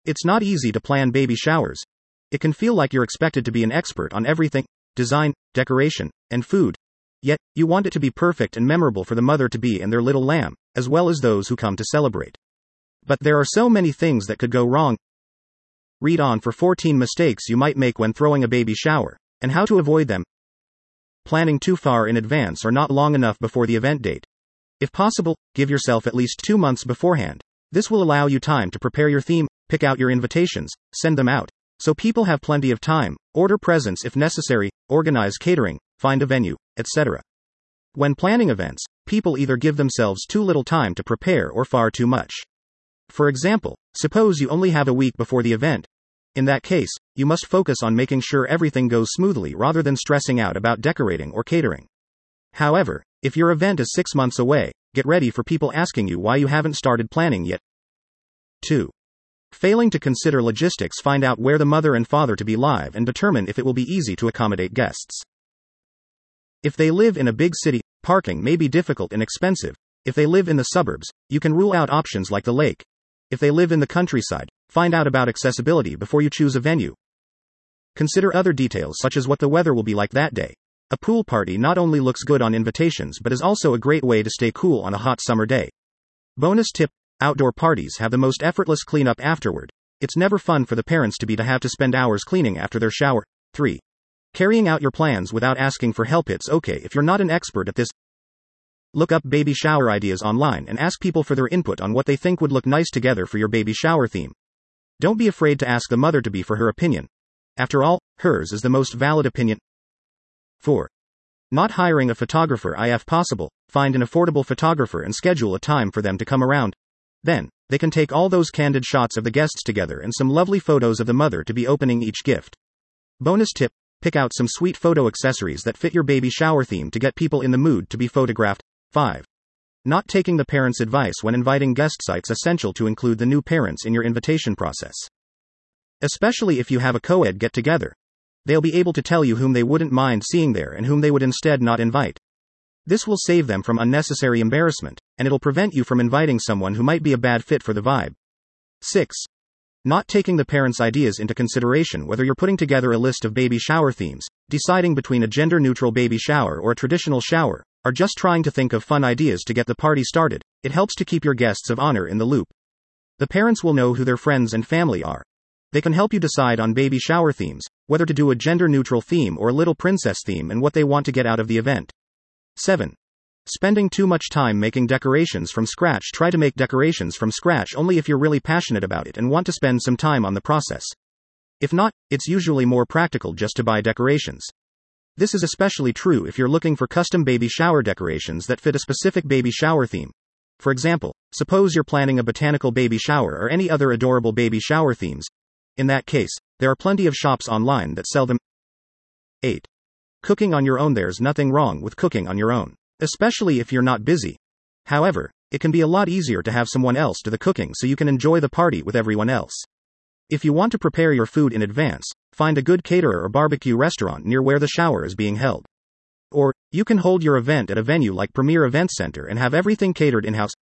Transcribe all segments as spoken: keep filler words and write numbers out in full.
It's not easy to plan baby showers. It can feel like you're expected to be an expert on everything: design, decoration, and food. Yet, you want it to be perfect and memorable for the mother-to-be and their little lamb, as well as those who come to celebrate. But there are so many things that could go wrong. Read on for fourteen mistakes you might make when throwing a baby shower, and how to avoid them. Planning too far in advance or not long enough before the event date. If possible, give yourself at least two months beforehand. This will allow you time to prepare your theme, pick out your invitations, send them out, so people have plenty of time, order presents if necessary, organize catering, find a venue, et cetera. When planning events, people either give themselves too little time to prepare or far too much. For example, suppose you only have a week before the event. In that case, you must focus on making sure everything goes smoothly rather than stressing out about decorating or catering. However, if your event is six months away, get ready for people asking you why you haven't started planning yet. two. Failing to consider logistics. Find out where the mother and father to be live and determine if it will be easy to accommodate guests. If they live in a big city, parking may be difficult and expensive. If they live in the suburbs, you can rule out options like the lake. If they live in the countryside, find out about accessibility before you choose a venue. Consider other details such as what the weather will be like that day. A pool party not only looks good on invitations but is also a great way to stay cool on a hot summer day. Bonus tip: outdoor parties have the most effortless cleanup afterward. It's never fun for the parents to be to have to spend hours cleaning after their shower. three. Carrying out your plans without asking for help. It's okay if you're not an expert at this. Look up baby shower ideas online and ask people for their input on what they think would look nice together for your baby shower theme. Don't be afraid to ask the mother-to-be for her opinion. After all, hers is the most valid opinion. four. Not hiring a photographer. If possible, find an affordable photographer and schedule a time for them to come around. Then, they can take all those candid shots of the guests together and some lovely photos of the mother-to-be opening each gift. Bonus tip: pick out some sweet photo accessories that fit your baby shower theme to get people in the mood to be photographed. five. Not taking the parents' advice when inviting guests. It's essential to include the new parents in your invitation process. Especially if you have a co-ed get-together. They'll be able to tell you whom they wouldn't mind seeing there and whom they would instead not invite. This will save them from unnecessary embarrassment, and it'll prevent you from inviting someone who might be a bad fit for the vibe. six. Not taking the parents' ideas into consideration. Whether you're putting together a list of baby shower themes, deciding between a gender-neutral baby shower or a traditional shower, or just trying to think of fun ideas to get the party started, it helps to keep your guests of honor in the loop. The parents will know who their friends and family are. They can help you decide on baby shower themes, whether to do a gender-neutral theme or a little princess theme, and what they want to get out of the event. seven. Spending too much time making decorations from scratch. Try to make decorations from scratch only if you're really passionate about it and want to spend some time on the process. If not, it's usually more practical just to buy decorations. This is especially true if you're looking for custom baby shower decorations that fit a specific baby shower theme. For example, suppose you're planning a botanical baby shower or any other adorable baby shower themes. In that case, there are plenty of shops online that sell them. eight. Cooking on your own. There's nothing wrong with cooking on your own, especially if you're not busy. However, it can be a lot easier to have someone else do the cooking so you can enjoy the party with everyone else. If you want to prepare your food in advance, find a good caterer or barbecue restaurant near where the shower is being held. Or, you can hold your event at a venue like Premier Event Center and have everything catered in-house.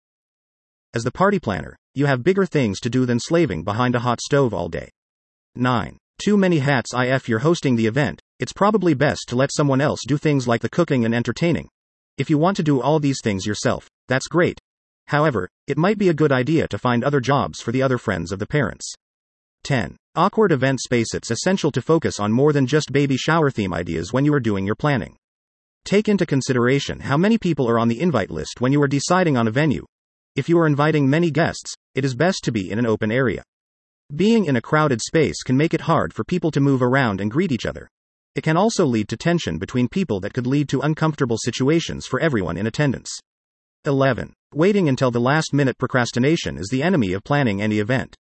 As the party planner, you have bigger things to do than slaving behind a hot stove all day. nine. Too many hats. If you're hosting the event, it's probably best to let someone else do things like the cooking and entertaining. If you want to do all these things yourself, that's great. However, it might be a good idea to find other jobs for the other friends of the parents. ten. Awkward event space. It's essential to focus on more than just baby shower theme ideas when you are doing your planning. Take into consideration how many people are on the invite list when you are deciding on a venue. If you are inviting many guests, it is best to be in an open area. Being in a crowded space can make it hard for people to move around and greet each other. It can also lead to tension between people that could lead to uncomfortable situations for everyone in attendance. eleven. Waiting until the last minute. Procrastination is the enemy of planning any event.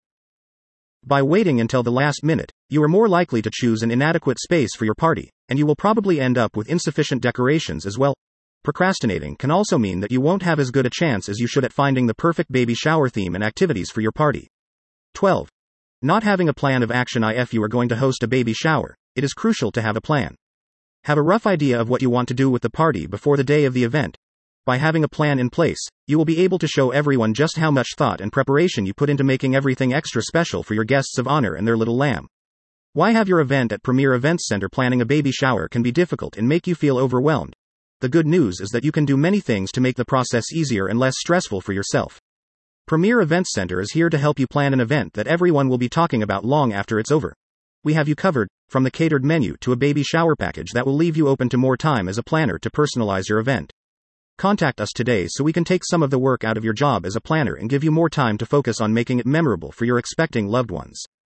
By waiting until the last minute, you are more likely to choose an inadequate space for your party, and you will probably end up with insufficient decorations as well. Procrastinating can also mean that you won't have as good a chance as you should at finding the perfect baby shower theme and activities for your party. twelve. Not having a plan of action. If you are going to host a baby shower, it is crucial to have a plan. Have a rough idea of what you want to do with the party before the day of the event. By having a plan in place, you will be able to show everyone just how much thought and preparation you put into making everything extra special for your guests of honor and their little lamb. Why have your event at Premier Events Center? Planning a baby shower can be difficult and make you feel overwhelmed. The good news is that you can do many things to make the process easier and less stressful for yourself. Premier Events Center is here to help you plan an event that everyone will be talking about long after it's over. We have you covered, from the catered menu to a baby shower package that will leave you open to more time as a planner to personalize your event. Contact us today so we can take some of the work out of your job as a planner and give you more time to focus on making it memorable for your expecting loved ones.